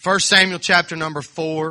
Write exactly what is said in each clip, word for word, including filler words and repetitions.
First Samuel chapter number four.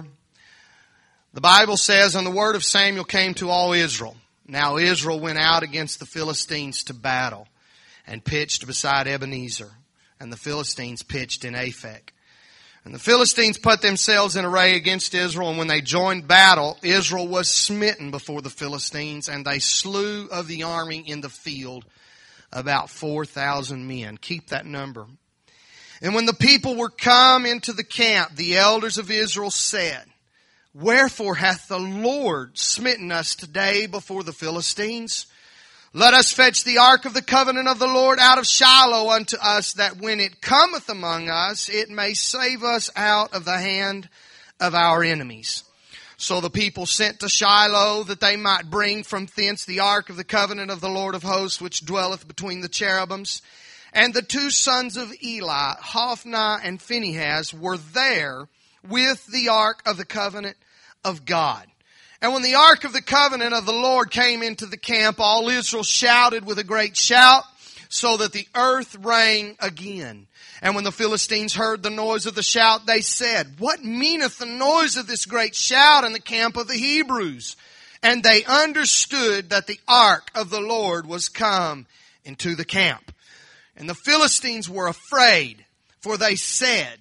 The Bible says, "And the word of Samuel came to all Israel. Now Israel went out against the Philistines to battle, and pitched beside Ebenezer, and the Philistines pitched in Aphek. And the Philistines put themselves in array against Israel, and when they joined battle, Israel was smitten before the Philistines, and they slew of the army in the field about four thousand men." Keep that number. "And when the people were come into the camp, the elders of Israel said, Wherefore hath the Lord smitten us today before the Philistines? Let us fetch the ark of the covenant of the Lord out of Shiloh unto us, that when it cometh among us, it may save us out of the hand of our enemies. So the people sent to Shiloh, that they might bring from thence the ark of the covenant of the Lord of hosts, which dwelleth between the cherubims. And the two sons of Eli, Hophni and Phinehas, were there with the ark of the covenant of God. And when the ark of the covenant of the Lord came into the camp, all Israel shouted with a great shout, so that the earth rang again. And when the Philistines heard the noise of the shout, they said, What meaneth the noise of this great shout in the camp of the Hebrews? And they understood that the ark of the Lord was come into the camp. And the Philistines were afraid, for they said,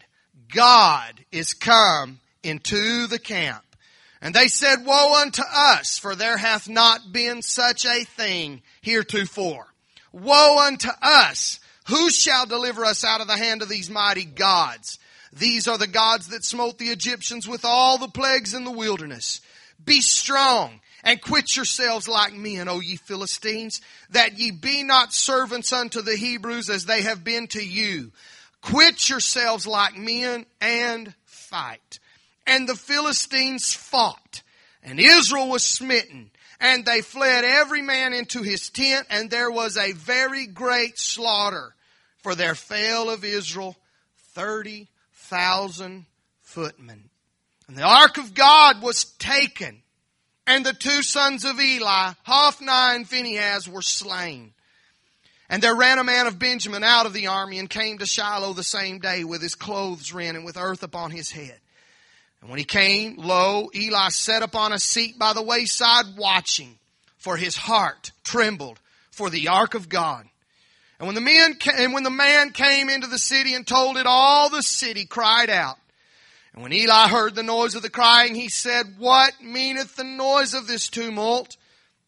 God is come into the camp. And they said, Woe unto us, for there hath not been such a thing heretofore. Woe unto us! Who shall deliver us out of the hand of these mighty gods? These are the gods that smote the Egyptians with all the plagues in the wilderness. Be strong, and quit yourselves like men, O ye Philistines, that ye be not servants unto the Hebrews as they have been to you. Quit yourselves like men and fight. And the Philistines fought, and Israel was smitten, and they fled every man into his tent, and there was a very great slaughter, for there fell of Israel thirty thousand footmen. And the ark of God was taken, and the two sons of Eli, Hophni and Phinehas, were slain. And there ran a man of Benjamin out of the army, and came to Shiloh the same day with his clothes rent and with earth upon his head. And when he came, lo, Eli sat upon a seat by the wayside watching, for his heart trembled for the ark of God. And when the men ca- and when the man came into the city and told it, all the city cried out. And when Eli heard the noise of the crying, he said, What meaneth the noise of this tumult?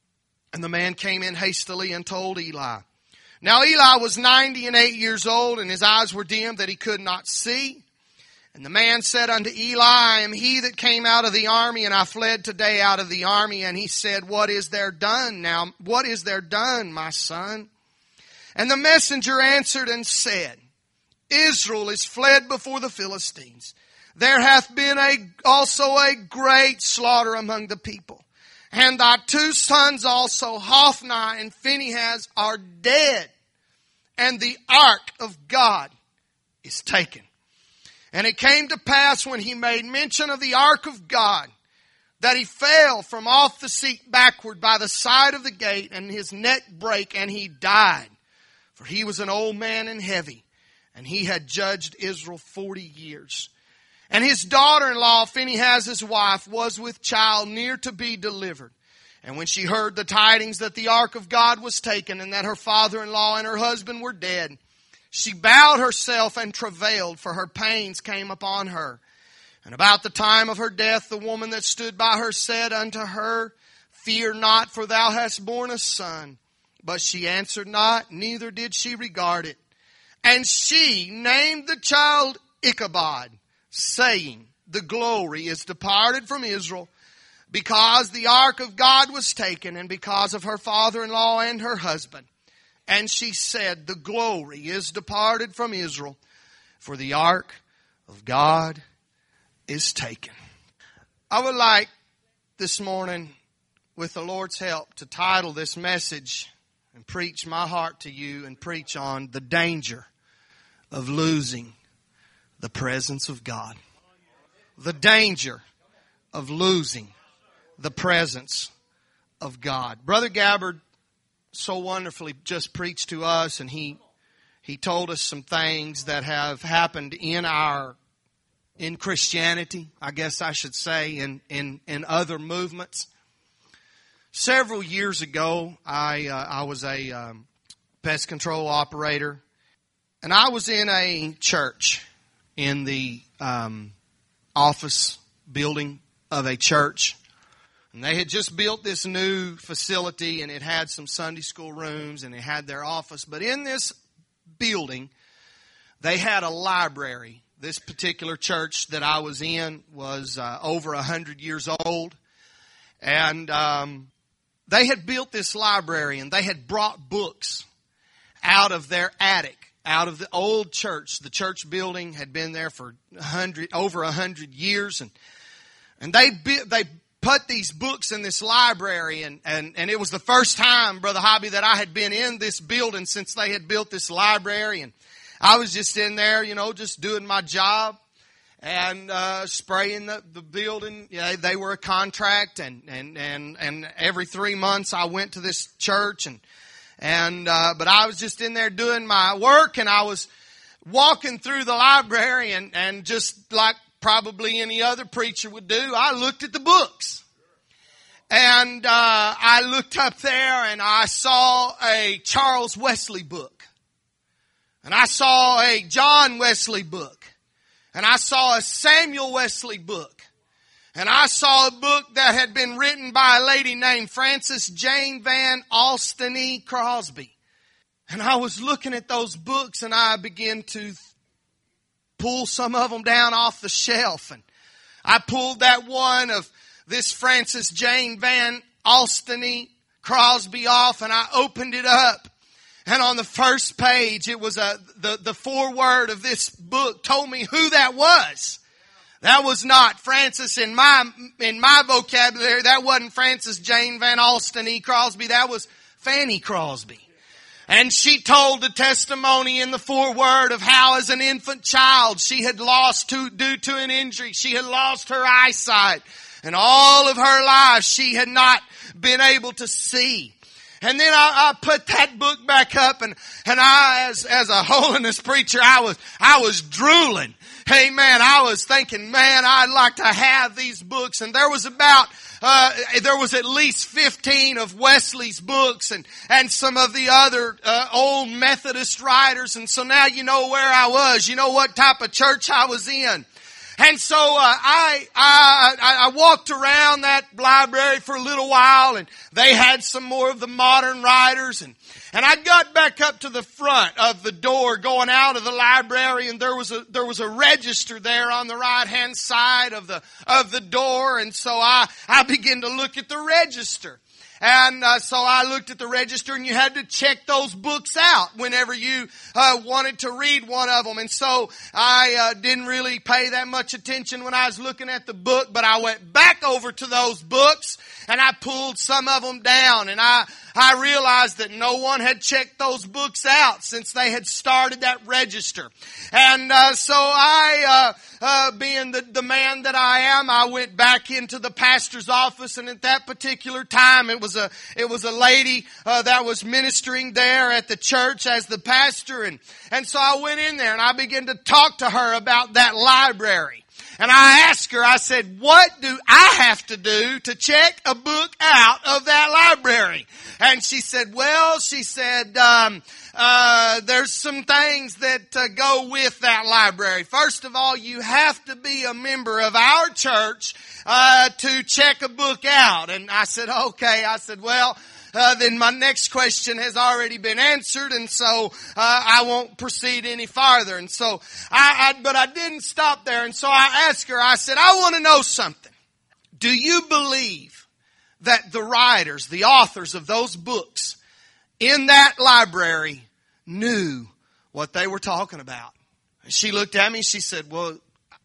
And the man came in hastily and told Eli. Now Eli was ninety and eight years old, and his eyes were dim that he could not see. And the man said unto Eli, I am he that came out of the army, and I fled today out of the army. And he said, What is there done now? What is there done, my son? And the messenger answered and said, Israel is fled before the Philistines. There hath been a, also a great slaughter among the people. And thy two sons also, Hophni and Phinehas, are dead. And the ark of God is taken. And it came to pass when he made mention of the ark of God, that he fell from off the seat backward by the side of the gate, and his neck brake, and he died. For he was an old man and heavy, and he had judged Israel forty years. And his daughter-in-law, Phinehas' wife, was with child near to be delivered. And when she heard the tidings that the ark of God was taken, and that her father-in-law and her husband were dead, she bowed herself and travailed, for her pains came upon her. And about the time of her death, the woman that stood by her said unto her, Fear not, for thou hast borne a son. But she answered not, neither did she regard it. And she named the child Ichabod, saying, The glory is departed from Israel, because the ark of God was taken, and because of her father-in-law and her husband. And she said, The glory is departed from Israel, for the ark of God is taken. I would like this morning, with the Lord's help, to title this message and preach my heart to you and preach on the danger of losing the presence of God. The danger of losing the presence of God. Brother Gabbard so wonderfully just preached to us, and he he told us some things that have happened in our in Christianity, I guess I should say, in, in, in other movements. Several years ago, I uh, I was a um, pest control operator, and I was in a church in the um, office building of a church. And they had just built this new facility, and it had some Sunday school rooms, and it had their office. But in this building, they had a library. This particular church that I was in was uh, over one hundred years old. And um, they had built this library, and they had brought books out of their attic, out of the old church. The church building had been there for one hundred, over one hundred years. And, and they they put these books in this library, and, and, and it was the first time, Brother Hobby, that I had been in this building since they had built this library. And I was just in there, you know, just doing my job and uh, spraying the, the building. Yeah, they were a contract, and, and, and, and every three months I went to this church. and and uh, But I was just in there doing my work, and I was walking through the library, and, and just like probably any other preacher would do, I looked at the books. And uh, I looked up there, and I saw a Charles Wesley book. And I saw a John Wesley book. And I saw a Samuel Wesley book. And I saw a book that had been written by a lady named Frances Jane Van Alstine Crosby. And I was looking at those books, and I began to pull some of them down off the shelf. And I pulled that one of this Frances Jane Van Alstine Crosby off, and I opened it up. And on the first page, it was a the, the foreword of this book told me who that was. That was not Frances in my in my vocabulary. That wasn't Frances Jane Van Alstine Crosby. That was Fanny Crosby. And she told the testimony in the foreword of how as an infant child she had lost to, due to an injury. She had lost her eyesight. And all of her life she had not been able to see. And then I, I put that book back up, and, and I, as, as a holiness preacher, I was, I was drooling. Hey man, I was thinking, man, I'd like to have these books. And there was about, uh, there was at least fifteen of Wesley's books, and, and some of the other, uh, old Methodist writers. And so now you know where I was. You know what type of church I was in. And so uh, I, I I walked around that library for a little while, and they had some more of the modern writers, and and I got back up to the front of the door going out of the library, and there was a there was a register there on the right hand side of the of the door, and so I I began to look at the register. And uh, so I looked at the register, and you had to check those books out whenever you uh, wanted to read one of them. And so I uh, didn't really pay that much attention when I was looking at the book, but I went back over to those books, and I pulled some of them down. And I, I realized that no one had checked those books out since they had started that register. And uh, so I, uh, uh, being the, the man that I am, I went back into the pastor's office, and at that particular time, it was a it was a lady uh, that was ministering there at the church as the pastor, and and so I went in there and I began to talk to her about that library. And I asked her, I said, what do I have to do to check a book out of that library? And she said, well, she said, um, uh, there's some things that uh, go with that library. First of all, you have to be a member of our church uh, to check a book out. And I said, okay. I said, well, Uh, then my next question has already been answered, and so uh, I won't proceed any farther. And so, I, I, but I didn't stop there, and so I asked her, I said, I want to know something. Do you believe that the writers, the authors of those books in that library knew what they were talking about? And she looked at me, she said, well,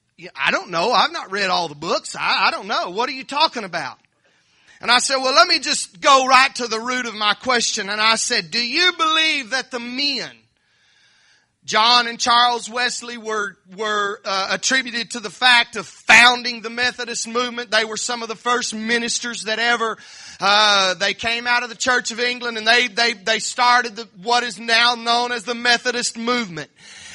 I don't know. I've not read all the books. I, I don't know. What are you talking about? And I said, well, let me just go right to the root of my question. And I said, do you believe that the men, John and Charles Wesley, were were uh, attributed to the fact of founding the Methodist movement? They were some of the first ministers that ever, uh, they came out of the Church of England, and they they they started the, what is now known as the Methodist movement.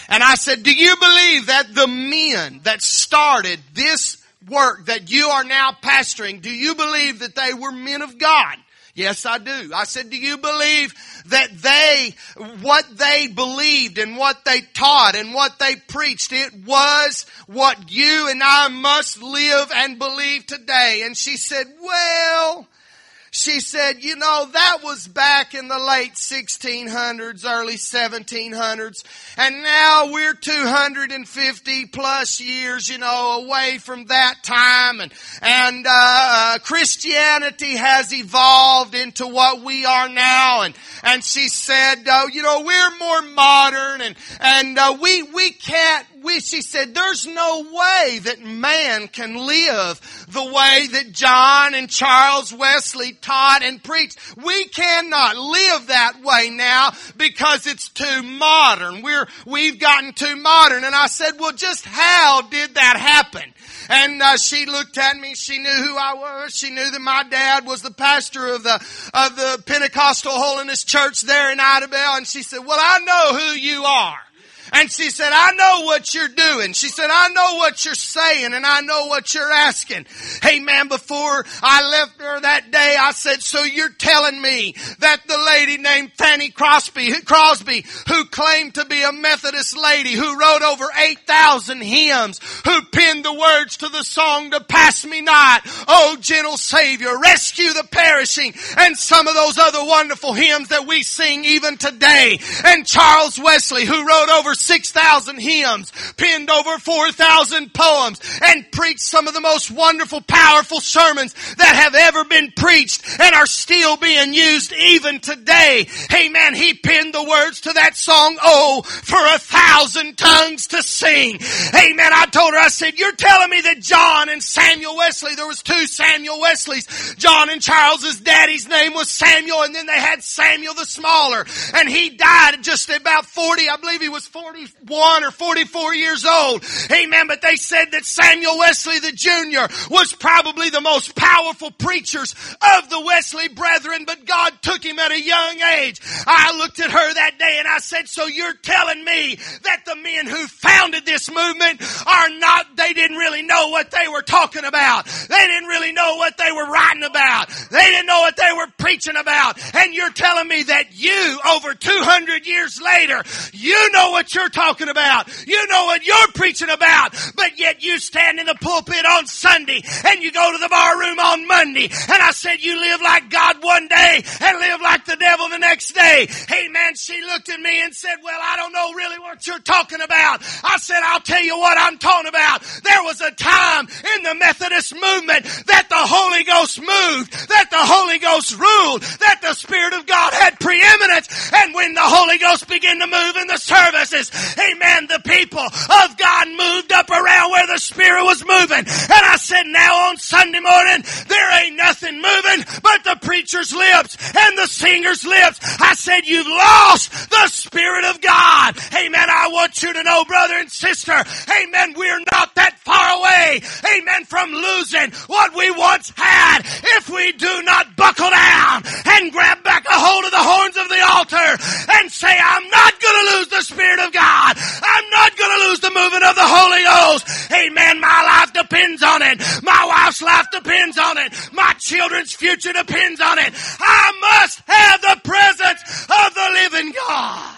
And I said, do you believe that the men that started this work that you are now pastoring, do you believe that they were men of God? Yes, I do. I said, do you believe that they, what they believed and what they taught and what they preached, it was what you and I must live and believe today? And she said, well, she said, you know, that was back in the late sixteen hundreds, early seventeen hundreds. And now we're two hundred fifty plus years, you know, away from that time. And, and, uh, Christianity has evolved into what we are now. And, and she said, uh, you know, we're more modern and, and, uh, we, we can't, we, she said, there's no way that man can live the way that John and Charles Wesley taught and preached. We cannot live that way now because it's too modern. We're, we've gotten too modern. And I said, well, just how did that happen? And uh, she looked at me. She knew who I was. She knew that my dad was the pastor of the of the Pentecostal Holiness Church there in Idabel. And she said, well, I know who you are. And she said, I know what you're doing. She said, I know what you're saying and I know what you're asking. Hey man, before I left her that day, I said, so you're telling me that the lady named Fanny Crosby, Crosby, who claimed to be a Methodist lady, who wrote over eight thousand hymns, who penned the words to the song, To Pass Me Not, Oh Gentle Savior, Rescue the Perishing, and some of those other wonderful hymns that we sing even today. And Charles Wesley, who wrote over six thousand hymns, penned over four thousand poems, and preached some of the most wonderful, powerful sermons that have ever been preached and are still being used even today. Hey man, he penned the words to that song, Oh, for a thousand tongues to sing. Hey man, I told her, I said, you're telling me that John and Samuel Wesley, there was two Samuel Wesleys. John and Charles's daddy's name was Samuel, and then they had Samuel the smaller, and he died at just about forty, I believe he was forty-one or forty-four years old. Amen. But they said that Samuel Wesley the Junior was probably the most powerful preachers of the Wesley brethren, but God took him at a young age. I looked at her that day and I said, so you're telling me that the men who founded this movement are not, they didn't really know what they were talking about. They didn't really know what they were writing about. They didn't know what they were preaching about. And you're telling me that you, over two hundred years later, you know what you're talking about. You know what you're preaching about. But yet you stand in the pulpit on Sunday and you go to the bar room on Monday. And I said, you live like God one day and live like the devil the next day. Hey man, she looked at me and said, well, I don't know really what you're talking about. I said, I'll tell you what I'm talking about. There was a time in the Methodist movement that the Holy Ghost moved, that the Holy Ghost ruled, that the Spirit of God had preeminence. And when the Holy Ghost began to move in the services, amen, the people of God moved up around where the Spirit was moving. And I said, now on Sunday morning, there ain't nothing moving but the preacher's lips and the singer's lips. I said, you've lost the Spirit of God. Amen. I want you to know, brother and sister, amen, we're not that far away, amen, from losing what we once had if we do not buckle down and grab back a hold of the horns of the altar and say, I'm not going to lose the Spirit of God. I'm not going to lose the movement of the Holy Ghost. Amen. My life depends on it. My wife's life depends on it. My children's future depends on it. I must have the presence of the living God.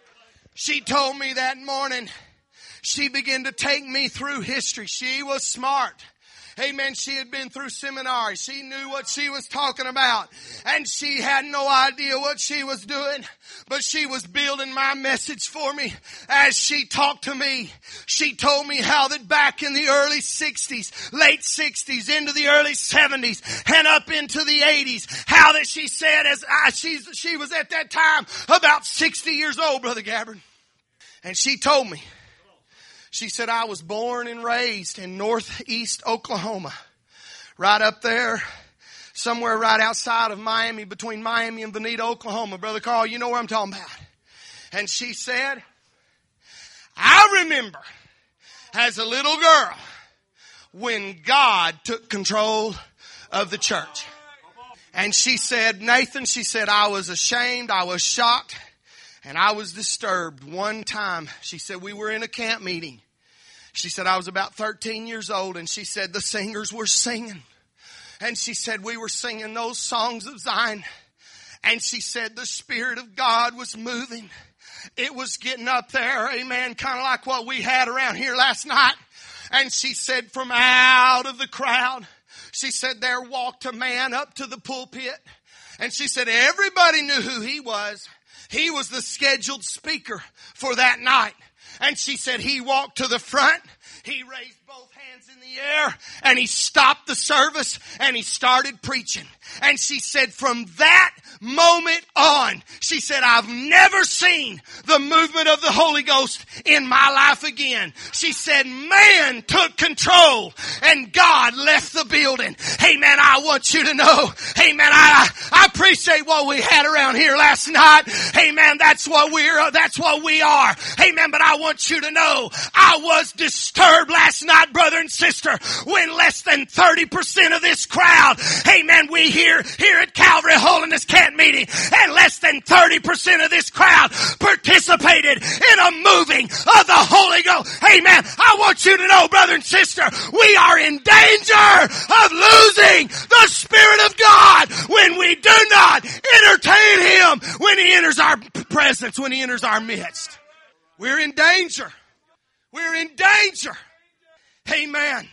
She told me that morning. She began to take me through history. She was smart. Amen. She had been through seminary. She knew what she was talking about. And she had no idea what she was doing. But she was building my message for me as she talked to me. She told me how that back in the early sixties, late sixties, into the early seventies, and up into the eighties, how that she said as I, she, she was at that time about sixty years old, Brother Gabbard. And she told me, she said, I was born and raised in northeast Oklahoma, right up there, somewhere right outside of Miami, between Miami and Bonita, Oklahoma. Brother Carl, you know where I'm talking about. And she said, I remember as a little girl when God took control of the church. And she said, Nathan, she said, I was ashamed, I was shocked. And I was disturbed one time. She said, we were in a camp meeting. She said, I was about thirteen years old, and she said, the singers were singing. And she said, we were singing those songs of Zion. And she said, the Spirit of God was moving. It was getting up there, amen, kind of like what we had around here last night. And she said, from out of the crowd, she said, there walked a man up to the pulpit. And she said, everybody knew who he was. He was the scheduled speaker for that night. And she said, he walked to the front. He raised both hands in the air and he stopped the service and he started preaching. And she said, from that moment on, she said, I've never seen the movement of the Holy Ghost in my life again. She said, man took control and God left the building. Hey man, I want you to know, hey man, I, I appreciate what we had around here last night. Hey man, that's what we're, that's what we are. Hey man, but I want you to know, I was disturbed last night, brother and sister, when less than thirty percent of this crowd, hey man, we here, here at Calvary Holiness Camp Meeting, and less than thirty percent of this crowd participated in a moving of the Holy Ghost. Hey man, I want you to know, brother and sister, we are in danger of losing the Spirit of God when we do not entertain Him, when He enters our presence, when He enters our midst. We're in danger. We're in danger. Amen.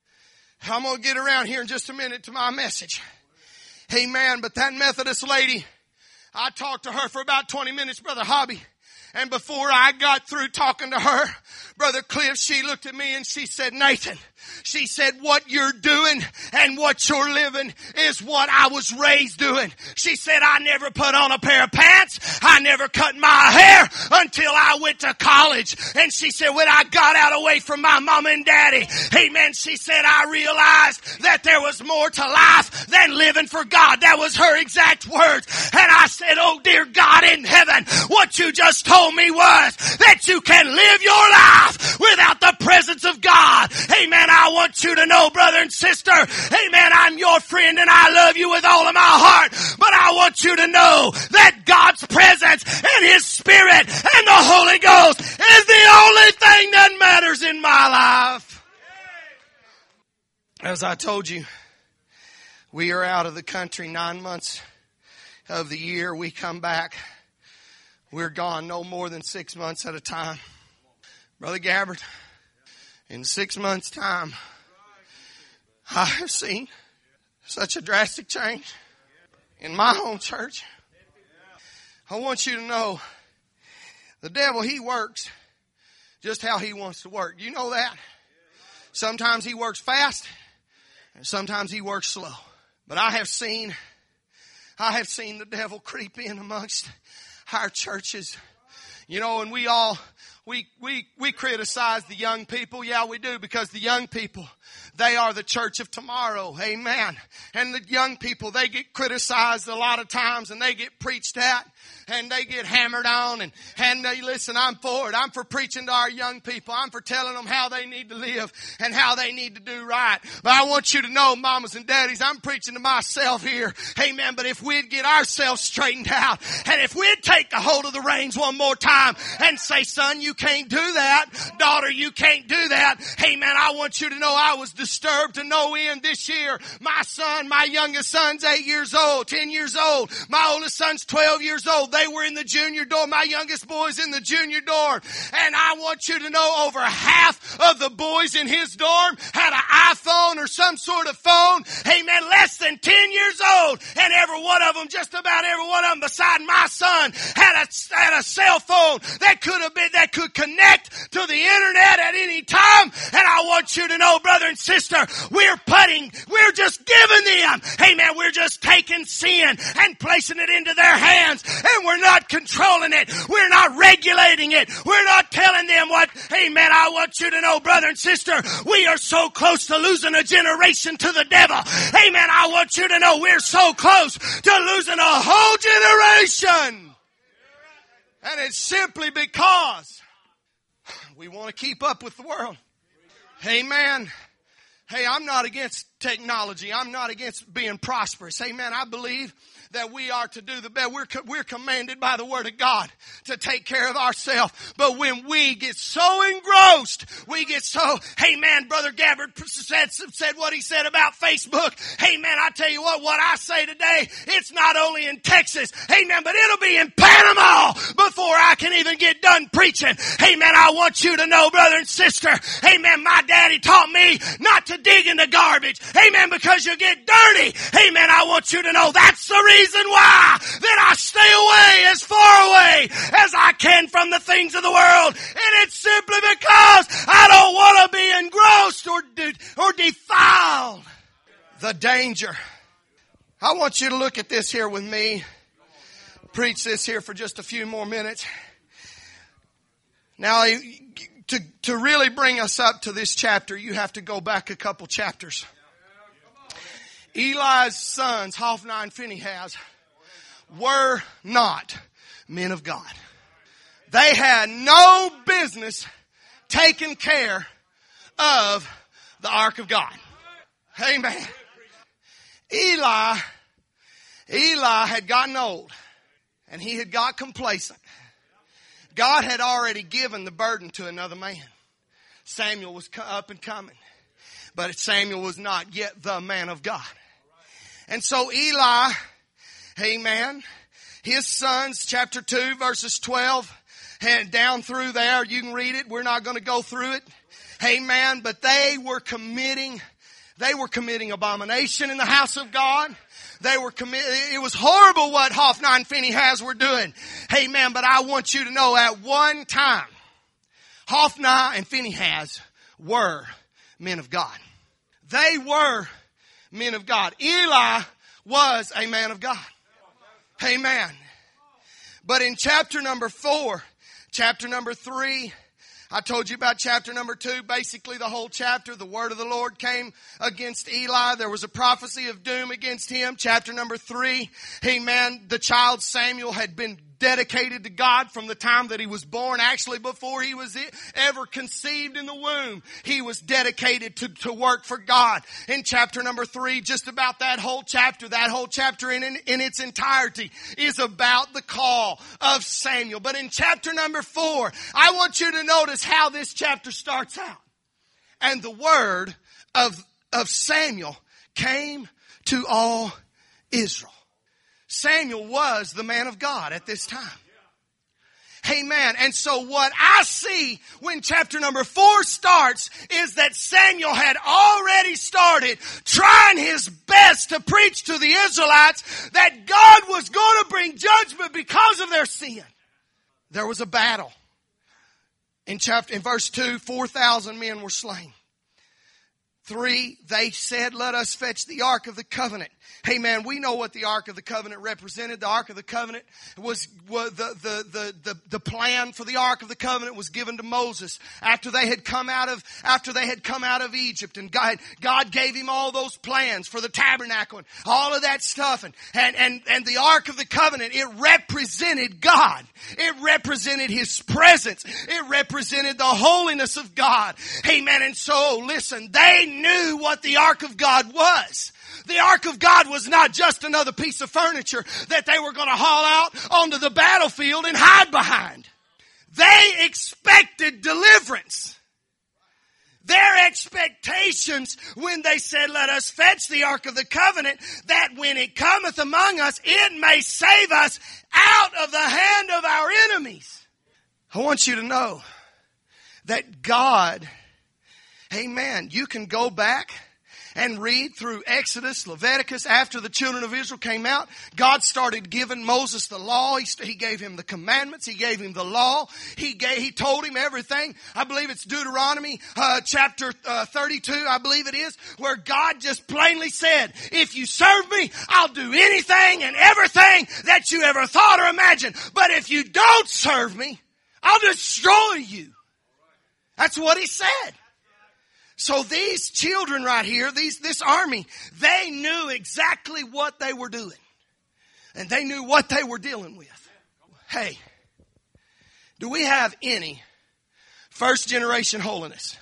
I'm going to get around here in just a minute to my message. Amen. But that Methodist lady, I talked to her for about twenty minutes, Brother Hobby. And before I got through talking to her, Brother Cliff, she looked at me and she said, Nathan, she said, what you're doing and what you're living is what I was raised doing. She said, I never put on a pair of pants. I never cut my hair until I went to college. And she said, when I got out away from my mom and daddy, amen, she said, I realized that there was more to life than living for God. That was her exact words. And I said, oh dear God in heaven, what you just told me was that you can live your life without the presence of God. Amen. I want you to know, brother and sister, amen, I'm your friend and I love you with all of my heart. But I want you to know that God's presence and His Spirit and the Holy Ghost is the only thing that matters in my life. As I told you, we are out of the country nine months of the year. We come back. We're gone no more than six months at a time. Brother Gabbard, in six months' time, I have seen such a drastic change in my home church. I want you to know the devil, he works just how he wants to work. You know that? Sometimes he works fast and sometimes he works slow. But I have seen, I have seen the devil creep in amongst our churches. You know, and we all, we, we, we criticize the young people. Yeah, we do, because the young people, they are the church of tomorrow. Amen. And the young people, they get criticized a lot of times and they get preached at and they get hammered on. And, and they, listen, I'm for it. I'm for preaching to our young people. I'm for telling them how they need to live and how they need to do right. But I want you to know, mamas and daddies, I'm preaching to myself here. Amen. But if we'd get ourselves straightened out and if we'd take a hold of the reins one more time and say, son, you can't do that. Daughter, you can't do that. Amen. I want you to know I was disturbed to no end this year. My son, my youngest son's eight years old, ten years old. My oldest son's twelve years old. They were in the junior dorm. My youngest boy's in the junior dorm. And I want you to know over half of the boys in his dorm had an iPhone or some sort of phone. Amen. Less than ten years old. And every one of them, just about every one of them beside my son had a, had a cell phone that could have been, that could connect to the internet at any time. And I want you to know, brother and sister, we're putting, we're just giving them, amen, we're just taking sin and placing it into their hands, and we're not controlling it. We're not regulating it. We're not telling them what, amen, I want you to know, brother and sister, we are so close to losing a generation to the devil. Amen, I want you to know we're so close to losing a whole generation. And it's simply because we want to keep up with the world. Amen. Hey, I'm not against technology. I'm not against being prosperous. Amen. I believe that we are to do the best. We're, we're commanded by the Word of God to take care of ourselves. But when we get so engrossed, we get so, hey man, Brother Gabbard said, said what he said about Facebook. Hey man, I tell you what, what I say today, it's not only in Texas, hey man, but it'll be in Panama before I can even get done preaching. Hey man, I want you to know, brother and sister, hey man, my daddy taught me not to dig in the garbage. Hey man, because you get dirty. Hey man, I want you to know that's the reason reason why that I stay away as far away as I can from the things of the world. And it's simply because I don't want to be engrossed or, de- or defiled. The danger. I want you to look at this here with me. Preach this here for just a few more minutes. Now, to, to really bring us up to this chapter, you have to go back a couple chapters. Eli's sons, Hophni and Phinehas, were not men of God. They had no business taking care of the ark of God. Amen. Eli, Eli had gotten old and he had got complacent. God had already given the burden to another man. Samuel was up and coming, but Samuel was not yet the man of God. And so Eli, amen, his sons, chapter two, verses twelve, and down through there, you can read it. We're not going to go through it. Amen. But they were committing, they were committing abomination in the house of God. They were committing, it was horrible what Hophni and Phinehas were doing. Amen. But I want you to know at one time, Hophni and Phinehas were men of God. They were men of God. Eli was a man of God. Amen. But in chapter number four, chapter number three, I told you about chapter number two, basically the whole chapter, the word of the Lord came against Eli. There was a prophecy of doom against him. Chapter number three, amen, the child Samuel had been dedicated to God from the time that he was born. Actually, before he was ever conceived in the womb, he was dedicated to, to work for God. In chapter number three, just about that whole chapter, that whole chapter in, in, in its entirety is about the call of Samuel. But in chapter number four, I want you to notice how this chapter starts out. And the word of, of Samuel came to all Israel. Samuel was the man of God at this time. Amen. And so what I see when chapter number four starts is that Samuel had already started trying his best to preach to the Israelites that God was going to bring judgment because of their sin. There was a battle. In chapter, in verse two, four thousand men were slain. Three, they said, let us fetch the Ark of the Covenant. Hey man, we know what the Ark of the Covenant represented. The Ark of the Covenant was, was the, the, the, the, the plan for the Ark of the Covenant was given to Moses after they had come out of, after they had come out of Egypt. And God, God gave him all those plans for the tabernacle and all of that stuff. And, and, and, and the Ark of the Covenant, it represented God. It represented His presence. It represented the holiness of God. Amen. And so, listen, they knew what the Ark of God was. The Ark of God was not just another piece of furniture that they were going to haul out onto the battlefield and hide behind. They expected deliverance. Their expectations when they said, let us fetch the Ark of the Covenant, that when it cometh among us, it may save us out of the hand of our enemies. I want you to know that God, amen, you can go back and read through Exodus, Leviticus. After the children of Israel came out, God started giving Moses the law. He, he gave him the commandments. He gave him the law. He gave, he told him everything. I believe it's Deuteronomy uh, chapter uh, thirty-two, I believe it is, where God just plainly said, if you serve me, I'll do anything and everything that you ever thought or imagined. But if you don't serve me, I'll destroy you. That's what He said. So these children right here, these, this army, they knew exactly what they were doing. And they knew what they were dealing with. Hey, do we have any first generation holiness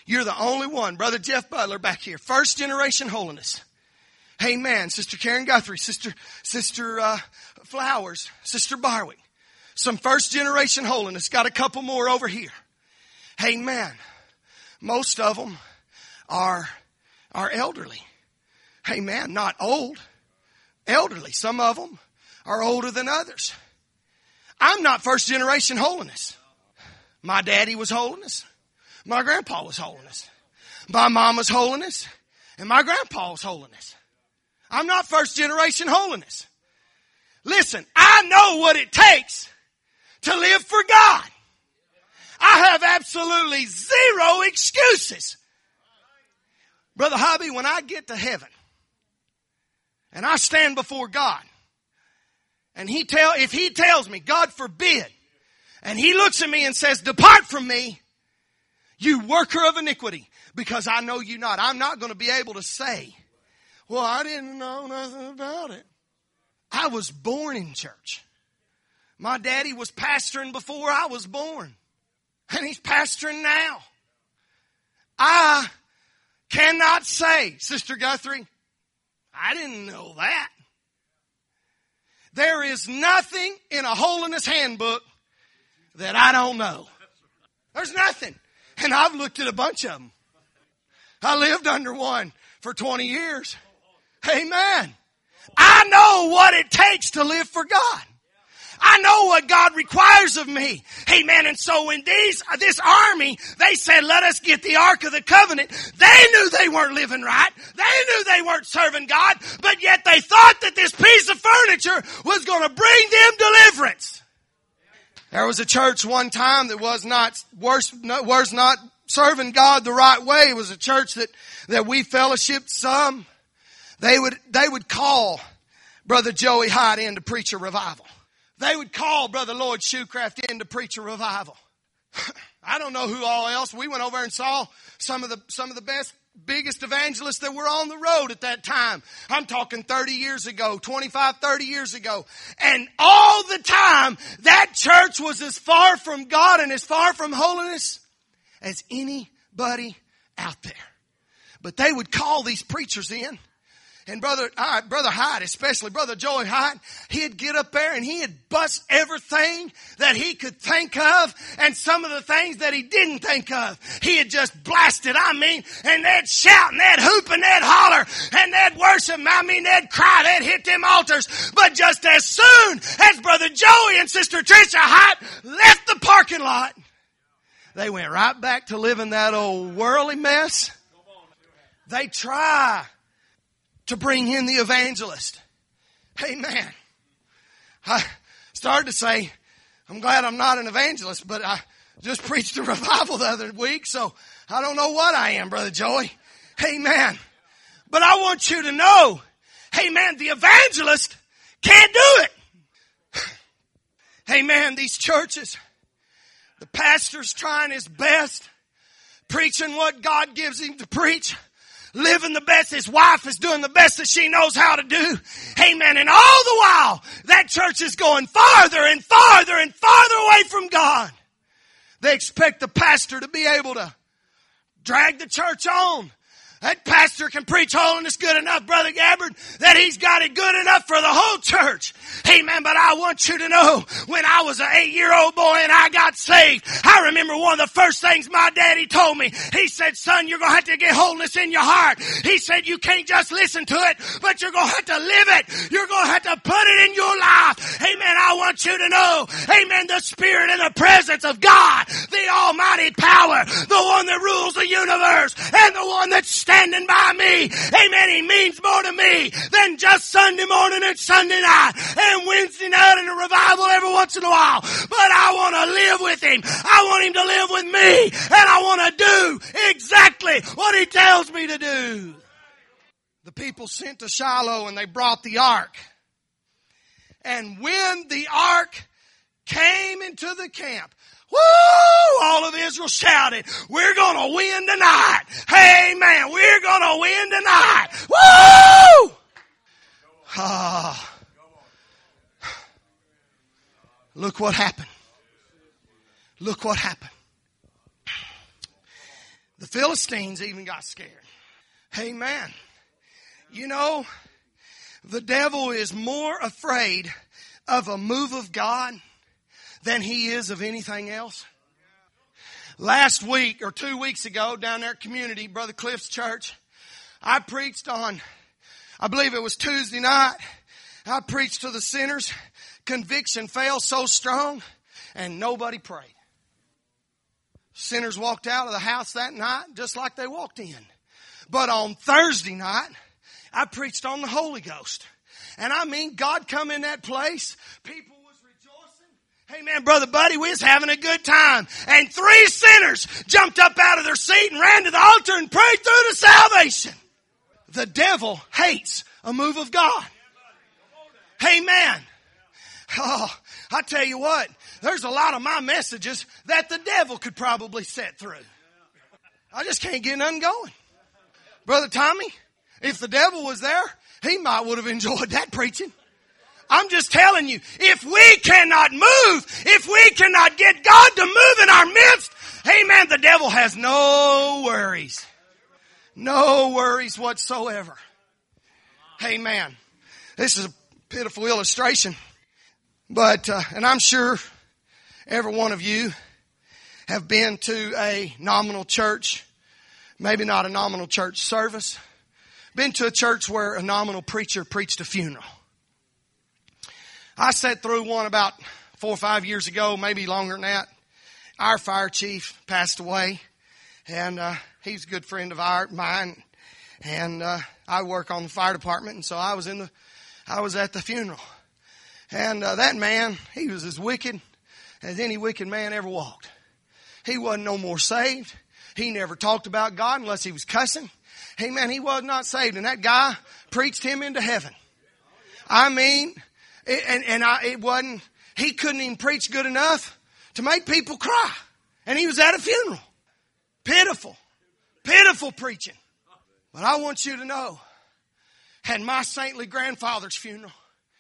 You're the only one. Brother Jeff Butler back here. First generation holiness. Amen. Sister Karen Guthrie. Sister, Sister uh, Flowers. Sister Barwick. Some first generation holiness. Got a couple more over here. Amen. Most of them are, are elderly. Amen. Not old. Elderly. Some of them are older than others. I'm not first generation holiness. My daddy was holiness. My grandpa was holiness. My mom was holiness. And my grandpa was holiness. I'm not first generation holiness. Listen, I know what it takes to live for God. I have absolutely zero excuses. Brother Hobby, when I get to heaven and I stand before God, and he tell, if he tells me, God forbid, and he looks at me and says, depart from me, you worker of iniquity, because I know you not. I'm not going to be able to say, well, I didn't know nothing about it. I was born in church. My daddy was pastoring before I was born. And he's pastoring now. I cannot say, Sister Guthrie, I didn't know that. There is nothing in a holiness handbook that I don't know. There's nothing. And I've looked at a bunch of them. I lived under one for twenty years. Amen. I know what it takes to live for God. I know what God requires of me. Amen. And so when these, this army, they said, let us get the Ark of the Covenant. They knew they weren't living right. They knew they weren't serving God. But yet they thought that this piece of furniture was going to bring them deliverance. There was a church one time that was not, worse, was not serving God the right way. It was a church that, that we fellowshipped some. They would, they would call Brother Joey Hyde in to preach a revival. They would call Brother Lloyd Shoecraft in to preach a revival. I don't know who all else. We went over and saw some of the, some of the best, biggest evangelists that were on the road at that time. I'm talking thirty years ago, twenty-five, thirty years ago. And all the time, that church was as far from God and as far from holiness as anybody out there. But they would call these preachers in. And brother, uh, brother Hyde, especially brother Joey Hyde, he'd get up there and he'd bust everything that he could think of, and some of the things that he didn't think of, he had just blasted. I mean, and they'd shout and they'd hoop and they'd holler and they'd worship. I mean, they'd cry, they'd hit them altars. But just as soon as brother Joey and sister Tricia Hyde left the parking lot, they went right back to living that old worldly mess. They try to bring in the evangelist. Amen. I started to say, I'm glad I'm not an evangelist, but I just preached a revival the other week, so I don't know what I am, Brother Joey. Amen. But I want you to know, amen, the evangelist can't do it. Amen. These churches, the pastor's trying his best, preaching what God gives him to preach, living the best. His wife is doing the best that she knows how to do. Amen. And all the while, that church is going farther and farther and farther away from God. They expect the pastor to be able to drag the church on. That pastor can preach holiness good enough, Brother Gabbard, that he's got it good enough for the whole church. Amen. But I want you to know, when I was an eight-year-old boy and I got saved, I remember one of the first things my daddy told me. He said, son, you're going to have to get holiness in your heart. He said, you can't just listen to it, but you're going to have to live it. You're going to have to put it in your life. Amen. I want you to know, amen, the Spirit and the presence of God, the almighty power, the one that rules the universe, and the one that's standing by me. Amen. He means more to me than just Sunday morning and Sunday night and Wednesday night and a revival every once in a while. But I want to live with him. I want him to live with me. And I want to do exactly what he tells me to do. The people sent to Shiloh and they brought the ark. And when the ark came into the camp, woo! All of Israel shouted, we're going to win tonight. Amen. We're going to win tonight. Woo! Ah. Look what happened. Look what happened. The Philistines even got scared. Amen. You know, the devil is more afraid of a move of God than he is of anything else. Last week or two weeks ago down there at Community, Brother Cliff's church, I preached on, I believe it was Tuesday night, I preached to the sinners. Conviction fell so strong and nobody prayed. Sinners walked out of the house that night just like they walked in. But on Thursday night, I preached on the Holy Ghost. And I mean, God come in that place. People was rejoicing. Hey man, Brother Buddy, we was having a good time. And three sinners jumped up out of their seat and ran to the altar and prayed through to salvation. The devil hates a move of God. Amen. Oh, I tell you what, there's a lot of my messages that the devil could probably sit through. I just can't get nothing going. Brother Tommy, if the devil was there, he might would have enjoyed that preaching. I'm just telling you, if we cannot move, if we cannot get God to move in our midst, amen, the devil has no worries. No worries whatsoever. Amen. This is a pitiful illustration. But, uh, and I'm sure every one of you have been to a nominal church, maybe not a nominal church service, been to a church where a nominal preacher preached a funeral. I sat through one about four or five years ago, maybe longer than that. Our fire chief passed away, and uh, he's a good friend of our, mine, and uh, I work on the fire department, and so I was in the, I was at the funeral. And uh, that man, he was as wicked as any wicked man ever walked. He wasn't no more saved. He never talked about God unless he was cussing. Hey man, he was not saved. And that guy preached him into heaven. I mean, it, and, and I, it wasn't, he couldn't even preach good enough to make people cry. And he was at a funeral. Pitiful, pitiful preaching. But I want you to know, at my saintly grandfather's funeral,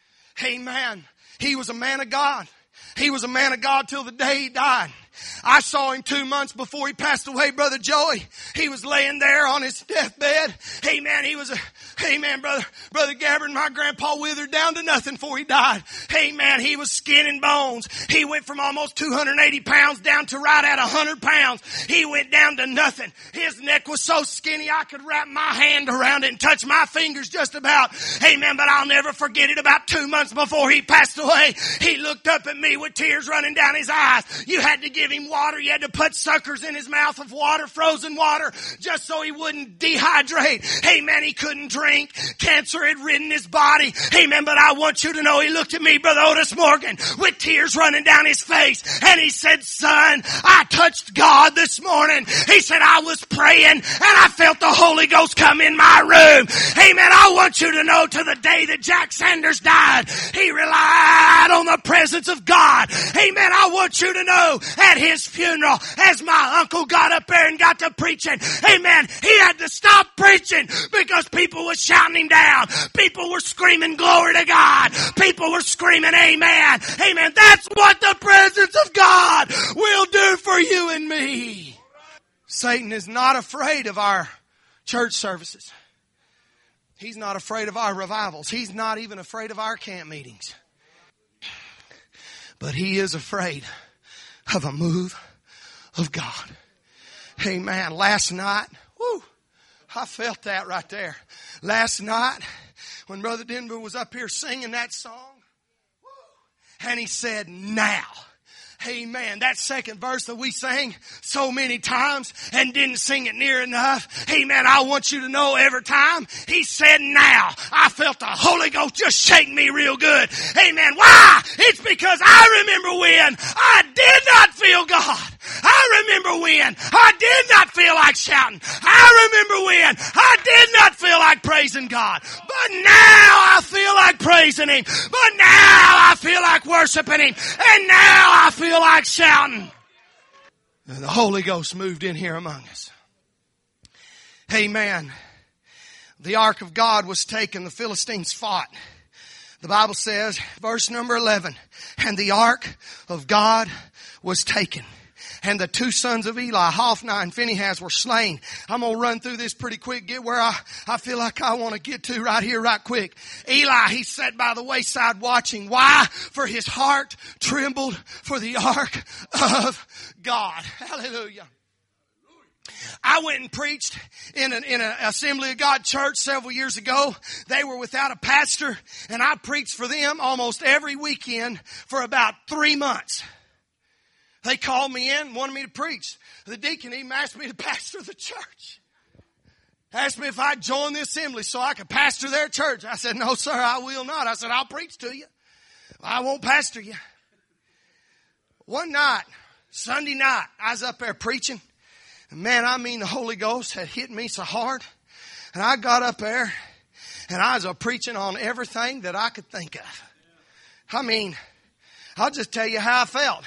amen, he was a man of God. He was a man of God till the day he died. I saw him two months before he passed away, Brother Joey. He was laying there on his deathbed. Amen. He was a, amen, Brother, Brother Gabbard, my grandpa withered down to nothing before he died. Amen. He was skin and bones. He went from almost two hundred eighty pounds down to right at one hundred pounds. He went down to nothing. His neck was so skinny I could wrap my hand around it and touch my fingers just about. Amen. But I'll never forget it. About two months before he passed away, he looked up at me with tears running down his eyes. You had to give him water. You had to put suckers in his mouth of water, frozen water, just so he wouldn't dehydrate. Hey man, he couldn't drink. Cancer had ridden his body. Hey man, but I want you to know, he looked at me, Brother Otis Morgan, with tears running down his face, and he said, son, I touched God this morning. He said, I was praying and I felt the Holy Ghost come in my room. Hey man, I want you to know, to the day that Jack Sanders died, he relied on the presence of God. Hey man, I want you to know, at his funeral, as my uncle got up there and got to preaching, amen, he had to stop preaching because people were shouting him down. People were screaming glory to God. People were screaming amen. Amen. That's what the presence of God will do for you and me. Satan is not afraid of our church services. He's not afraid of our revivals. He's not even afraid of our camp meetings. But he is afraid of a move of God. Amen. Last night, whoo, I felt that right there. Last night, when Brother Denver was up here singing that song, whoo, and he said, now. Amen. That second verse that we sang so many times and didn't sing it near enough. Amen. I want you to know, every time he said now, I felt the Holy Ghost just shake me real good. Amen. Why? It's because I remember when I did not feel God. I remember when I did not feel like shouting. I remember when I did not feel like praising God. But now I feel like praising Him. But now I feel like worshiping Him. And now I feel like shouting. And the Holy Ghost moved in here among us. Amen. The ark of God was taken. The Philistines fought. The Bible says, verse number eleven, and the ark of God was taken. and the two sons of Eli, Hophni and Phinehas, were slain. I'm going to run through this pretty quick, get where I, I feel like I want to get to right here, right quick. Eli, he sat by the wayside watching. Why? For his heart trembled for the ark of God. Hallelujah. I went and preached in an in an Assembly of God church several years ago. They were without a pastor, and I preached for them almost every weekend for about three months. They called me in and wanted me to preach. The deacon even asked me to pastor the church. Asked me if I'd join the assembly so I could pastor their church. I said, no, sir, I will not. I said, I'll preach to you. I won't pastor you. One night, Sunday night, I was up there preaching. Man, I mean, the Holy Ghost had hit me so hard. And I got up there and I was a preaching on everything that I could think of. I mean, I'll just tell you how I felt.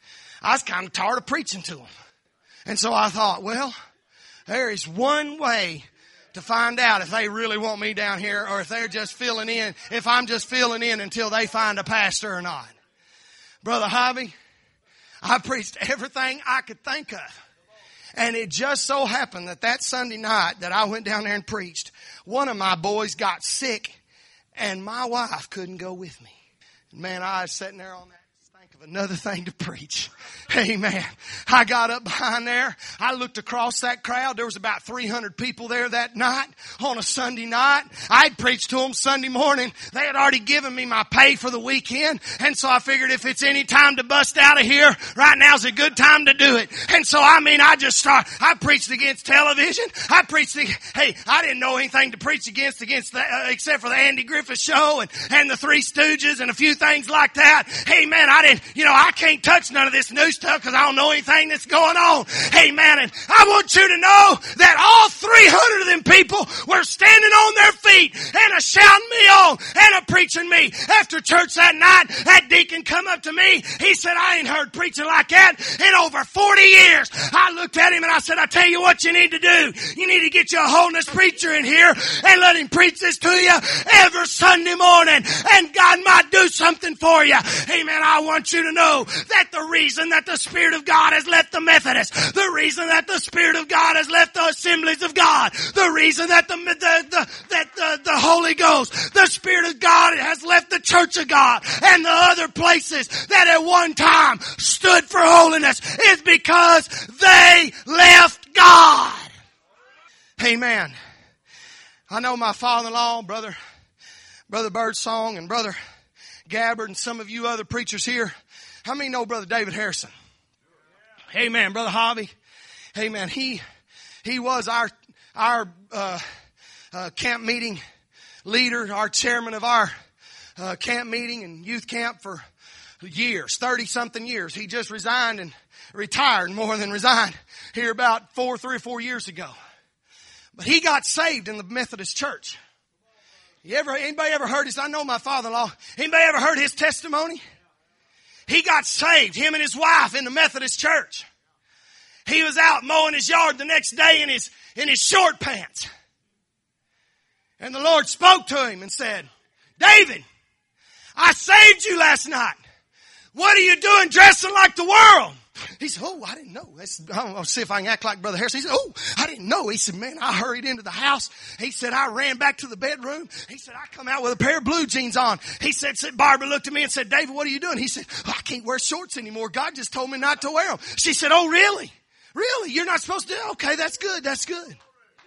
I was kind of tired of preaching to them. And so I thought, well, there is one way to find out if they really want me down here or if they're just filling in, if I'm just filling in until they find a pastor or not. Brother Hobby, I preached everything I could think of. And it just so happened that that Sunday night that I went down there and preached, one of my boys got sick and my wife couldn't go with me. Man, I was sitting there on that. Of another thing to preach. Amen. I got up behind there. I looked across that crowd. There was about three hundred people there that night on a Sunday night. I'd preached to them Sunday morning. They had already given me my pay for the weekend. And so I figured if it's any time to bust out of here, right now's a good time to do it. And so, I mean, I just started. I preached against television. I preached, the, hey, I didn't know anything to preach against, against the, uh, except for the Andy Griffith Show and, and the Three Stooges and a few things like that. Hey, man, I didn't, you know, I can't touch none of this new stuff because I don't know anything that's going on. Hey, man, and I want you to know that all three hundred of them people were standing on their feet and a shouting me on and a preaching me. After church that night, that deacon come up to me. He said, I ain't heard preaching like that in over forty years. I looked at him and I said, I tell you what you need to do. You need to get you a holiness preacher in here and let him preach this to you every Sunday morning, and God might do something for you. Hey, man, I want you to know that the reason that the Spirit of God has left the Methodists, the reason that the Spirit of God has left the Assemblies of God, the reason that the, the, the that the, the Holy Ghost, the Spirit of God has left the Church of God and the other places that at one time stood for holiness is because they left God. Amen. I know my father-in-law, brother, brother Birdsong, and brother Gabbard, and some of you other preachers here. How many know Brother David Harrison? Amen. Brother Hobby. Amen. He, he was our, our, uh, uh, camp meeting leader, our chairman of our, uh, camp meeting and youth camp for years, thirty something years. He just resigned and retired, more than resigned, here about four, three or four years ago. But he got saved in the Methodist church. You ever, anybody ever heard his, I know my father-in-law, anybody ever heard his testimony? He got saved, him and his wife, in the Methodist church. He was out mowing his yard the next day in his, in his short pants. And the Lord spoke to him and said, David, I saved you last night. What are you doing dressing like the world? He said, oh, I didn't know. That's, I don't know, see if I can act like Brother Harrison. He said, oh, I didn't know. He said, man, I hurried into the house. He said, I ran back to the bedroom. He said, I come out with a pair of blue jeans on. He said, Barbara looked at me and said, David, what are you doing? He said, oh, I can't wear shorts anymore. God just told me not to wear them. She said, oh, really? Really? You're not supposed to? Okay, that's good. That's good.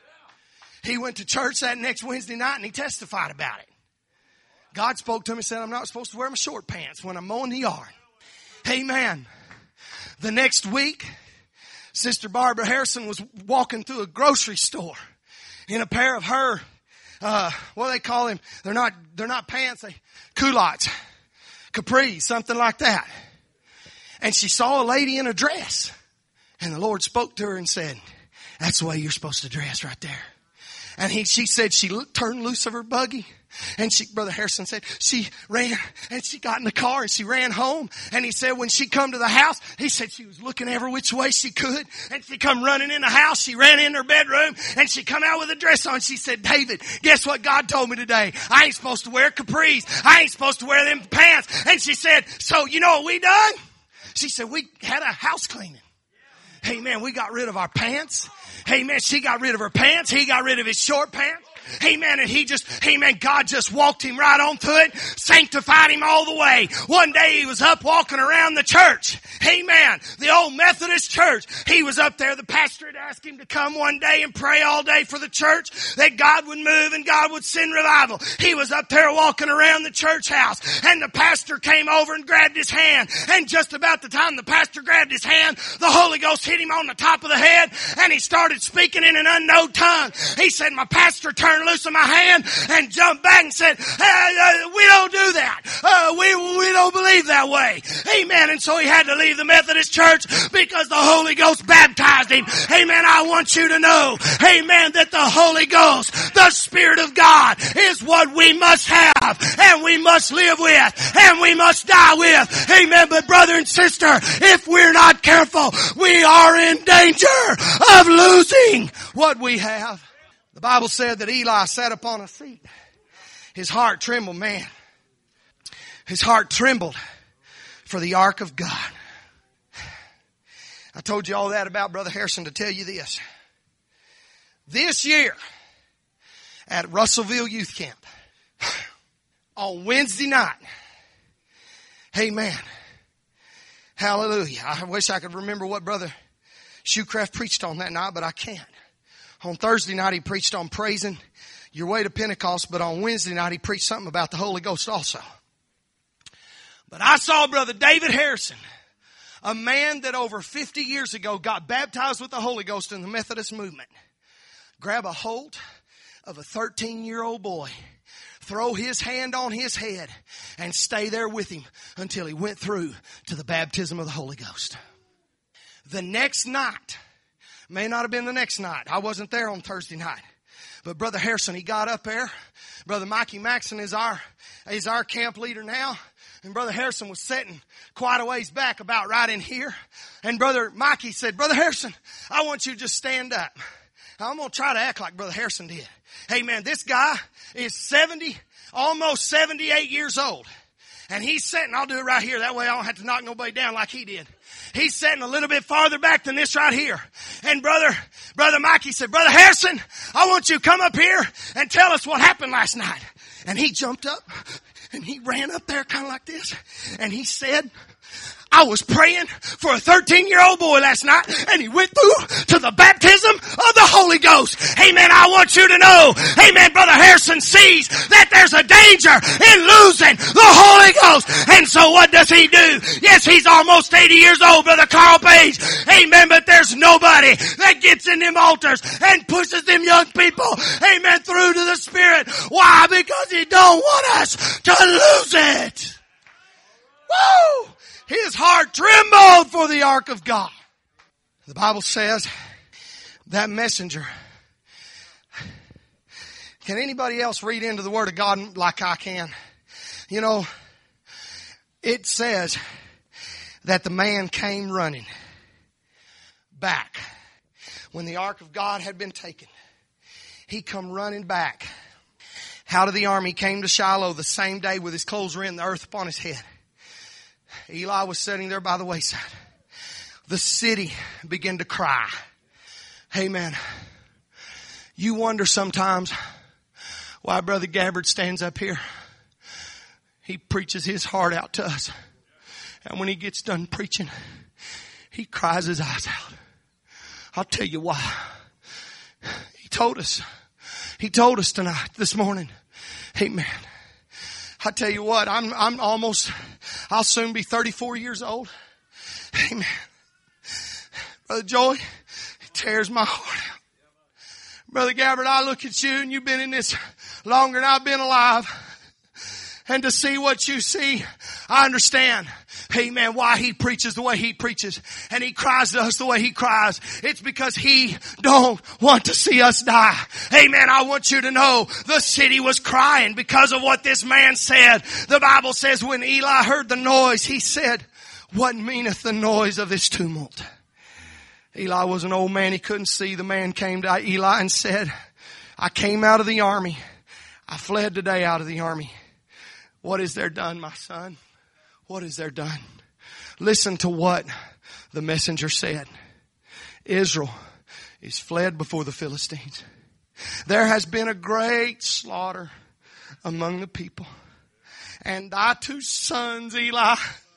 He went to church that next Wednesday night and he testified about it. God spoke to him and said, I'm not supposed to wear my short pants when I'm mowing the yard. Amen. The next week, Sister Barbara Harrison was walking through a grocery store in a pair of her, uh, what do they call them? They're not, they're not pants, they, culottes, capris, something like that. And she saw a lady in a dress. And the Lord spoke to her and said, that's the way you're supposed to dress right there. And he, she said she turned loose of her buggy. And she, Brother Harrison said, she ran and she got in the car and she ran home. And he said when she come to the house, he said she was looking every which way she could. And she come running in the house. She ran in her bedroom and she come out with a dress on. She said, David, guess what God told me today? I ain't supposed to wear capris. I ain't supposed to wear them pants. And she said, so you know what we done? She said, we had a house cleaning. Amen. We got rid of our pants. Amen. She got rid of her pants. He got rid of his short pants. Amen. And he just, amen, God just walked him right on through it, sanctified him all the way. One day he was up walking around the church. Amen. The old Methodist church. He was up there. The pastor had asked him to come one day and pray all day for the church, that God would move and God would send revival. He was up there walking around the church house, and the pastor came over and grabbed his hand. And just about the time the pastor grabbed his hand, the Holy Ghost hit him on the top of the head, and he started speaking in an unknown tongue. He said, my pastor turned loose of my hand and jumped back and said, hey, uh, we don't do that. Uh, we, we don't believe that way. Amen. And so he had to leave the Methodist church because the Holy Ghost baptized him. Amen. I want you to know, amen, that the Holy Ghost, the Spirit of God, is what we must have and we must live with and we must die with. Amen. But brother and sister, if we're not careful, we are in danger of losing what we have. The Bible said that Eli sat upon a seat. His heart trembled, man. His heart trembled for the ark of God. I told you all that about Brother Harrison to tell you this. This year at Russellville Youth Camp, on Wednesday night, amen, hallelujah. I wish I could remember what Brother Shoecraft preached on that night, but I can't. On Thursday night, he preached on praising your way to Pentecost, but on Wednesday night, he preached something about the Holy Ghost also. But I saw Brother David Harrison, a man that over fifty years ago got baptized with the Holy Ghost in the Methodist movement, grab a hold of a thirteen-year-old boy, throw his hand on his head, and stay there with him until he went through to the baptism of the Holy Ghost. The next night, may not have been the next night. I wasn't there on Thursday night. But Brother Harrison, he got up there. Brother Mikey Maxson is our, is our camp leader now. And Brother Harrison was sitting quite a ways back, about right in here. And Brother Mikey said, Brother Harrison, I want you to just stand up. I'm going to try to act like Brother Harrison did. Hey man, this guy is seventy, almost seventy-eight years old. And he's sitting, I'll do it right here. That way I don't have to knock nobody down like he did. He's sitting a little bit farther back than this right here. And brother, brother Mikey said, Brother Harrison, I want you to come up here and tell us what happened last night. And he jumped up and he ran up there kind of like this. And he said, I was praying for a thirteen-year-old boy last night, and he went through to the baptism of the Holy Ghost. Amen. I want you to know, amen, Brother Harrison sees that there's a danger in losing the Holy Ghost. And so what does he do? Yes, he's almost eighty years old, Brother Carl Page. Amen. But there's nobody that gets in them altars and pushes them young people, amen, through to the Spirit. Why? Because he don't want us to lose it. Woo! His heart trembled for the ark of God. The Bible says that messenger. Can anybody else read into the Word of God like I can? You know, it says that the man came running back when the ark of God had been taken. He come running back out of the army, came to Shiloh the same day with his clothes rent, the earth upon his head. Eli was sitting there by the wayside. The city began to cry. Hey man, you wonder sometimes why Brother Gabbard stands up here. He preaches his heart out to us. And when he gets done preaching, he cries his eyes out. I'll tell you why. He told us. He told us tonight, this morning. Amen. I tell you what, I'm, I'm almost, I'll soon be thirty-four years old. Amen. Brother Joey, it tears my heart out. Brother Gabbard, I look at you and you've been in this longer than I've been alive. And to see what you see, I understand, amen, why he preaches the way he preaches. And he cries to us the way he cries. It's because he don't want to see us die. Amen. I want you to know the city was crying because of what this man said. The Bible says when Eli heard the noise, he said, what meaneth the noise of this tumult? Eli was an old man. He couldn't see. The man came to Eli and said, I came out of the army. I fled today out of the army. What is there done, my son? What is there done? Listen to what the messenger said. Israel is fled before the Philistines. There has been a great slaughter among the people. And thy two sons, Eli,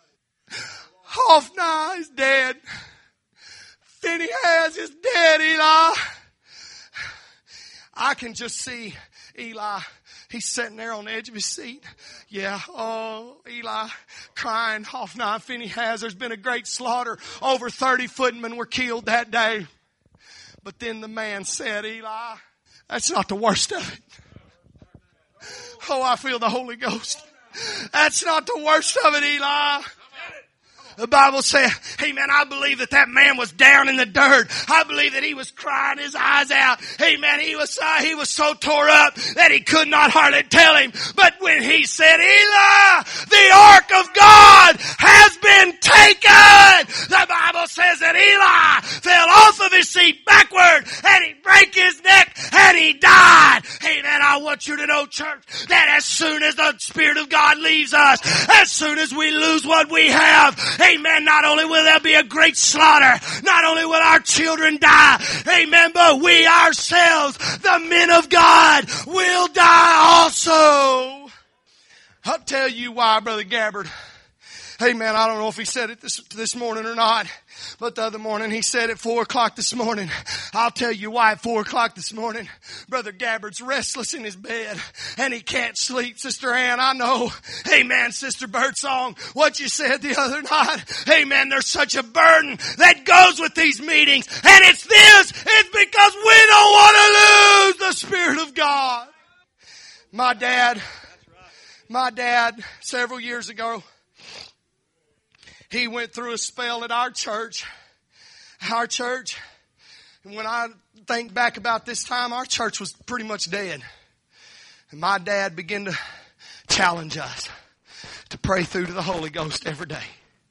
Hophni is dead. Phinehas is dead, Eli. I can just see Eli. He's sitting there on the edge of his seat. Yeah, oh, Eli crying, Hophni and Phinehas. There's been a great slaughter. Over thirty footmen were killed that day. But then the man said, Eli, that's not the worst of it. Oh, I feel the Holy Ghost. That's not the worst of it, Eli. The Bible says, hey man, I believe that that man was down in the dirt. I believe that he was crying his eyes out. Hey man, he was, uh, he was so tore up that he could not hardly tell him. But when he said, Eli, the ark of God has been taken, the Bible says that Eli fell off of his seat backward and he broke his neck and he died. Hey man, I want you to know, church, that as soon as the Spirit of God leaves us, as soon as we lose what we have, amen, not only will there be a great slaughter, not only will our children die, amen, but we ourselves, the men of God, will die also. I'll tell you why, Brother Gabbard. Amen, I don't know if he said it this, this morning or not, but the other morning he said at four o'clock this morning. I'll tell you why at four o'clock this morning. Brother Gabbard's restless in his bed and he can't sleep. Sister Ann, I know. Amen, Sister Birdsong, what you said the other night. Amen, there's such a burden that goes with these meetings, and it's this. It's because we don't want to lose the Spirit of God. My dad, my dad, several years ago, he went through a spell at our church. Our church. And when I think back about this time, our church was pretty much dead. And my dad began to challenge us to pray through to the Holy Ghost every day.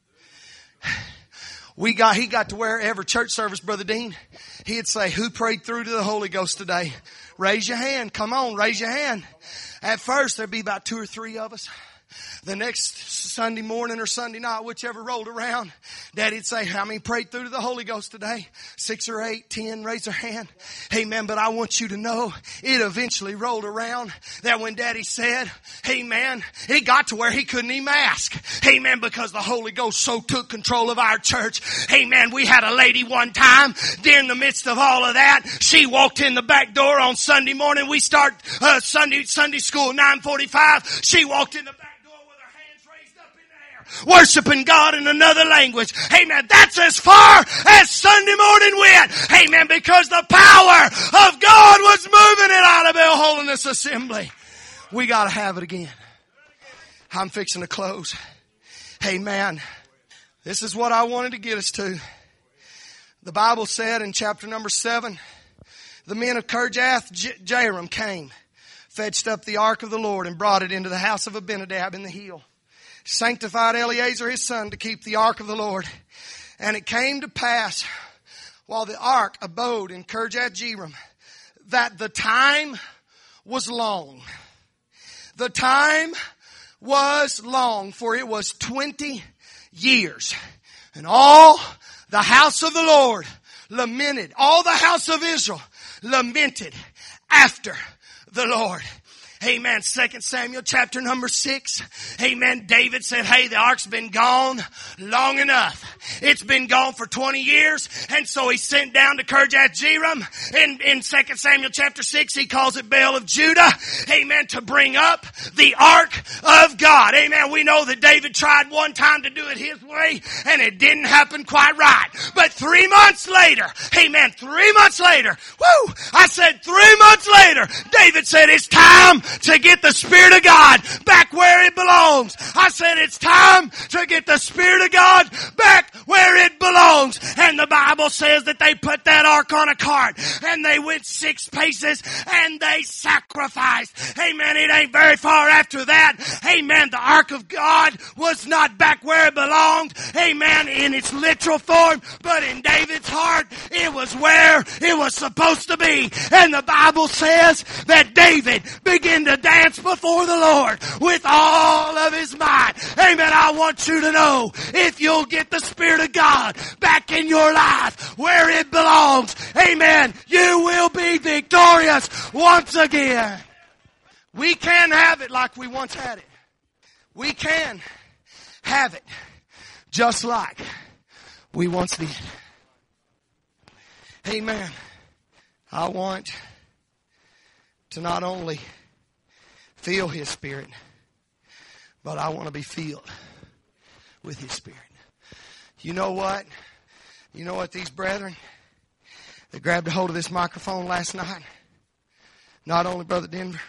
We got, he got to where every church service, Brother Dean, he'd say, who prayed through to the Holy Ghost today? Raise your hand. Come on, raise your hand. At first, there'd be about two or three of us. The next Sunday morning or Sunday night, whichever rolled around, Daddy'd say, how many prayed through to the Holy Ghost today? Six or eight, ten, raise their hand. Amen. But I want you to know, it eventually rolled around that when Daddy said, amen, it got to where he couldn't even ask. Amen. Because the Holy Ghost so took control of our church. Amen. We had a lady one time, during the midst of all of that, she walked in the back door on Sunday morning. We start uh, Sunday Sunday school nine forty-five. She walked in the back worshiping God in another language. Amen. That's as far as Sunday morning went. Amen. Because the power of God was moving it out of Bell Holiness Assembly. We got to have it again. I'm fixing to close. Amen. This is what I wanted to get us to. The Bible said in chapter number seven, the men of Kirjath Jearim came, fetched up the ark of the Lord and brought it into the house of Abinadab in the hill. Sanctified Eleazar his son to keep the ark of the Lord. And it came to pass while the ark abode in Kirjath Jearim that the time was long. The time was long, for it was twenty years. And all the house of the Lord lamented, all the house of Israel lamented after the Lord. Amen. Second Samuel chapter number six. Amen. David said, hey, the ark's been gone long enough. It's been gone for twenty years. And so he sent down to Kirjath Jearim. In, in Second Samuel chapter six, he calls it Baal of Judah. Amen. To bring up the ark of God. Amen. We know that David tried one time to do it his way and it didn't happen quite right. But three months later, amen, three months later, whoo, I said three months later, David said it's time to get the Spirit of God back where it belongs. I said it's time to get the Spirit of God back where it belongs. And the Bible says that they put that ark on a cart and they went six paces and they sacrificed. Amen. It ain't very far after that. Amen. The ark of God was not back where it belonged. Amen. In its literal form, but in David's heart, it was where it was supposed to be. And the Bible says that David began begin to dance before the Lord with all of his might. Amen. I want you to know, if you'll get the Spirit of God back in your life where it belongs, amen, you will be victorious once again. We can have it like we once had it. We can have it just like we once did. Amen. I want to not only feel his Spirit, but I want to be filled with his Spirit. You know what? You know what, these brethren that grabbed a hold of this microphone last night? Not only Brother Denver,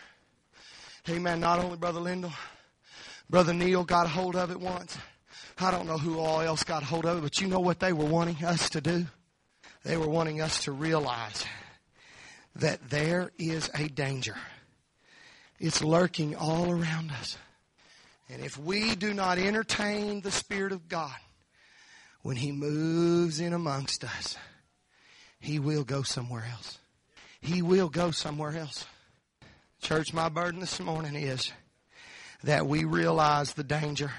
amen, not only Brother Lindell, Brother Neil got a hold of it once. I don't know who all else got a hold of it, but you know what they were wanting us to do? They were wanting us to realize that there is a danger. It's lurking all around us. And if we do not entertain the Spirit of God, when he moves in amongst us, he will go somewhere else. He will go somewhere else. Church, my burden this morning is that we realize the danger.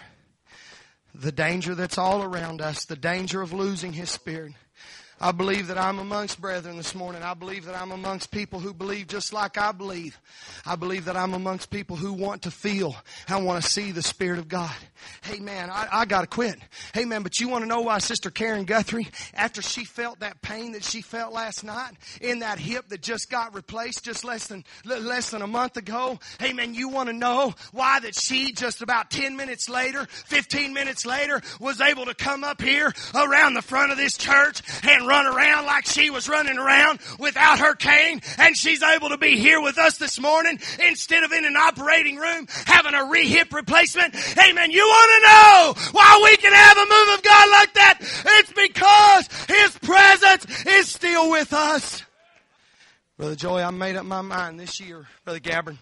The danger that's all around us. The danger of losing his Spirit. I believe that I'm amongst brethren this morning. I believe that I'm amongst people who believe just like I believe. I believe that I'm amongst people who want to feel and want to see the Spirit of God. Hey man, I, I got to quit. Hey man, but you want to know why Sister Karen Guthrie, after she felt that pain that she felt last night in that hip that just got replaced just less than less than a month ago? Hey man, you want to know why that she just about ten minutes later, fifteen minutes later, was able to come up here around the front of this church and run around like she was running around without her cane, and she's able to be here with us this morning instead of in an operating room having a re-hip replacement? Amen. You want to know why we can have a move of God like that? It's because his presence is still with us. Brother Joey, I made up my mind this year, Brother Gabbard.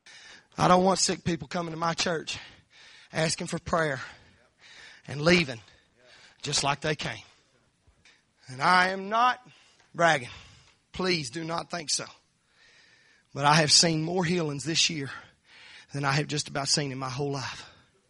I don't want sick people coming to my church asking for prayer and leaving just like they came. And I am not bragging. Please do not think so. But I have seen more healings this year than I have just about seen in my whole life.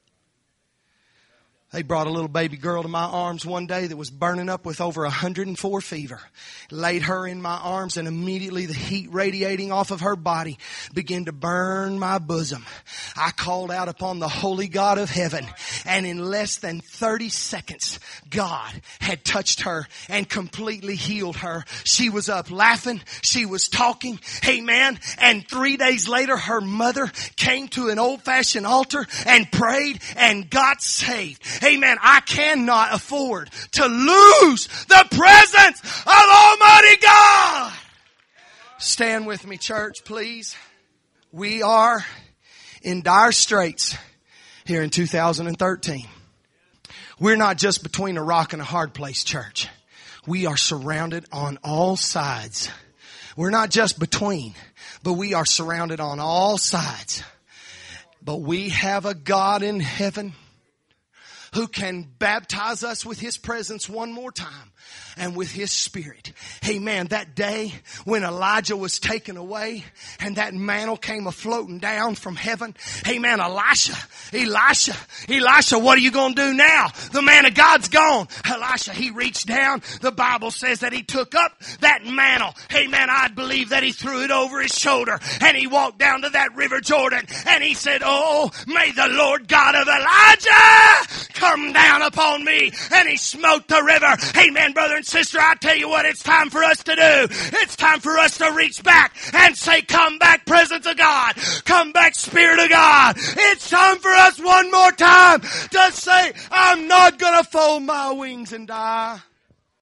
They brought a little baby girl to my arms one day that was burning up with over one hundred four fever. Laid her in my arms, and immediately the heat radiating off of her body began to burn my bosom. I called out upon the holy God of heaven, and in less than thirty seconds, God had touched her and completely healed her. She was up laughing. She was talking. Amen. And three days later, her mother came to an old-fashioned altar and prayed and got saved. Amen. I cannot afford to lose the presence of Almighty God. Stand with me, church, please. We are in dire straits here in two thousand thirteen. We're not just between a rock and a hard place, church. We are surrounded on all sides. We're not just between, but we are surrounded on all sides. But we have a God in heaven who can baptize us with his presence one more time and with his Spirit. Amen. That day when Elijah was taken away and that mantle came a-floating down from heaven. Amen. Elisha, Elisha, Elisha, what are you going to do now? The man of God's gone. Elisha, he reached down. The Bible says that he took up that mantle. Amen. I believe that he threw it over his shoulder and he walked down to that river Jordan and he said, oh, may the Lord God of Elijah come down upon me. And he smote the river. Amen, brother and sister, I tell you what, it's time for us to do. It's time for us to reach back and say, come back, presence of God. Come back, Spirit of God. It's time for us one more time to say, I'm not going to fold my wings and die.